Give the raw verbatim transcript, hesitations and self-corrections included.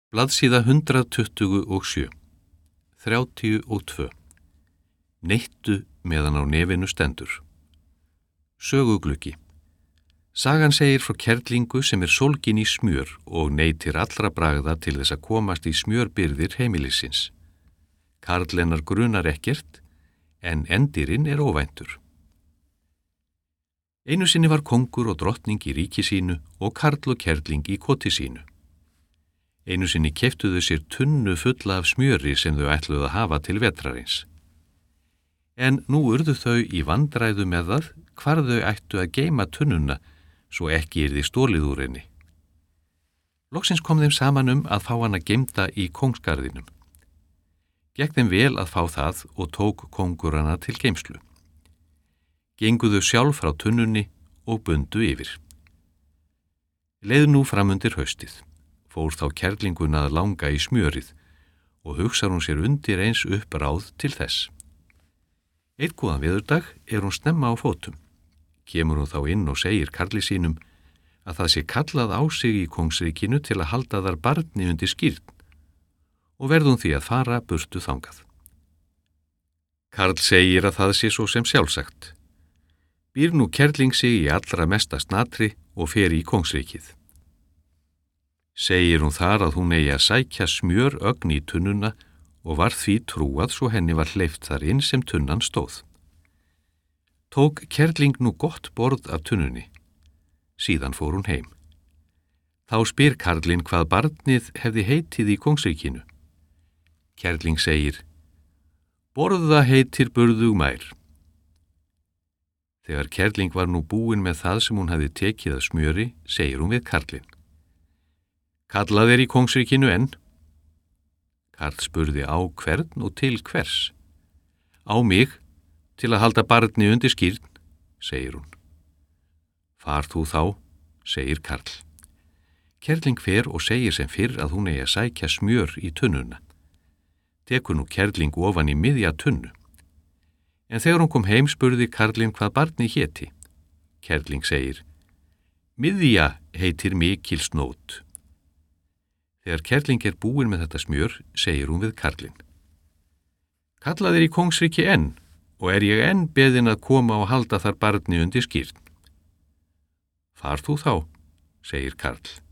Blaðsíða hundrað tuttugu og sjö, þrjátíu og tvö. Neittu meðan á nefinu stendur. Sögugluggi. Sagan segir frá kerlingu sem er sólgin í smjör og neytir allra bragða til þess að komast í smjörbirgðir heimilisins. Karl hennar grunar ekkert, en endirinn er óvæntur. Einu sinni var kongur og drottning í ríki sínu og karl og kerling í koti sínu. Einu sinni keyptu þau sér tunnu fulla af smjöri sem þau ætluðu að hafa til vetrarins. En nú urðu þau í vandræðu með það hvar þau ættu að geyma tunnuna svo ekki yrði stolið úr henni. Loksins kom þeim saman um að fá hana geymda í kóngsgarðinum. Gekk þeim vel að fá það og tók kongur hana til geymslu. Genguðu sjálf frá tunnunni og bundu yfir. Leið nú framundir haustið. Fór þá kerlingun að langa í smjörið og hugsar hún sér undir eins upp ráð til þess. Einn góðan veðurdag er hún snemma á fótum. Kemur hún þá inn og segir karli sínum að það sé kallað á sig í kongsríkinu til að halda þar barni undir skírn og verður hún því að fara burtu þangað. Karl segir að það sé svo sem sjálfsagt. Býr nú kerling sig í allra mesta snatri og fer í kongsríkið. Segir hún þar að hún eigi að sækja smjör ögn í tunnuna og var því trúað svo henni var hleypt þar inn sem tunnan stóð. Tók kerling nú gott borð af tunnunni. Síðan fór hún heim. Þá spyr karlinn hvað barnið hefði heitið í kongsríkinu. Kerling segir, borða heitir burðug mær. Þegar kerling var nú búin með það sem hún hefði tekið af smjöri, segir hún við karlinn. Kallað er í kongsríkinu enn? Karl spurði á hvern og til hvers. Á mig, til að halda barni undir skírn, segir hún. Far þú þá, segir Karl. Kerling fer og segir sem fyrr að hún eigi að sækja smjör í tunnuna. Tekur nú kerling ofan í miðja tunnu. En þegar hún kom heim spurði karlinn hvað barni héti. Kerling segir, miðja heitir mikil snót. Þegar kerling er búin með þetta smjör, segir hún við karlinn. Kallað er í kongsríki enn og er ég enn beðin að koma og halda þar barni undir skírn. Far þú þá, segir Karl.